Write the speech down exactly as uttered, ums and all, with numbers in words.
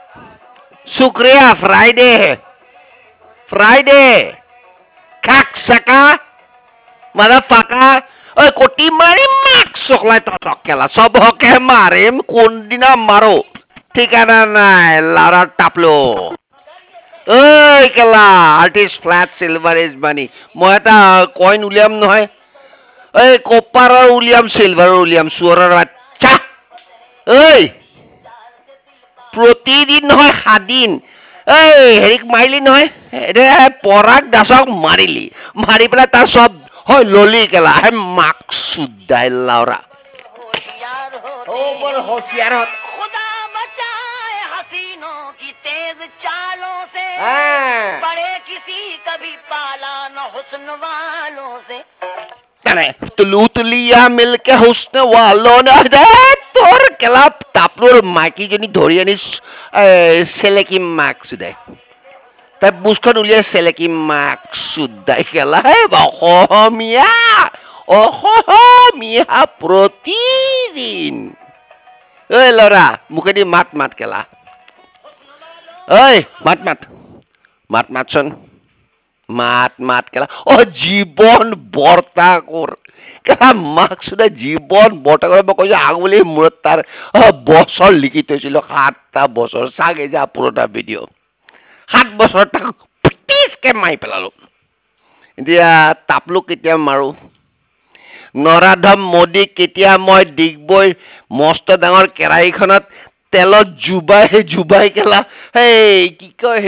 শুক্রিয়া Friday Friday খাক সাকা motherfucker ঐ কটি মাৰিম মাক চকলাই ততক কেলা চবকে মাৰিম কোনদিনা মাৰো ঠিকানা নাই লাৰা টাপলো ঐ কেলা artist flat silver is money মই এটা কইন উলিয়াম নহয় ঐ কপাৰৰ উলিয়াম চিলভাৰৰ উলিয়াম চুৰৰ বাচ্চা ঐ প্ৰতিদিন নহয় সাদিন এই হেৰিক মাৰিলি নহয় পৰাগ দাসক মাৰিলি মাৰি পেলাই তাৰ চব হয় ললি কেলা হে মাক সুদাই লাউৰা ও বৰ হোशिয়াৰ হত खुदा बचाए हसीनों की तेज चालों से पड़े किसी कभी पाला न हुस्न वालों से तने तुलू तुलिया मिलके हुस्न वालों ने তোৰ কেলা তাপলোৰ মাইকী জনী ধৰি আনি চেলেকি মাক সুদাই তাই বুজখন উলিয়াই চেলেকি মাক সুদাই কেলা হে অসমীয়া অসমীয়া প্ৰতিদিন ঐ ল'ৰা মুখেদি মাত মাত কেলা ঐ মাত মাত মাত মাতচোন মাত মাত কেলা অ জীৱন বৰ্তা কৰ কেলা মাক সুদা জীৱন বৰ্তা কৰে মই কৈছো আঙুলি মূৰত তাৰ বছৰ লিখি থৈছিলো সাতটা বছৰ চাগে যা পুৰণা ভিডিঅ' সাত বছৰ তাক পিটিচকে মাৰি পেলালো এতিয়া তাপলুক কেতিয়া মাৰো নৰাধম মোদী কেতিয়া মই ডিগবৈ মস্ত ডাঙৰ কেৰাহীখনত তেলত জুবাই জুবাই কেলা সেই কি কয়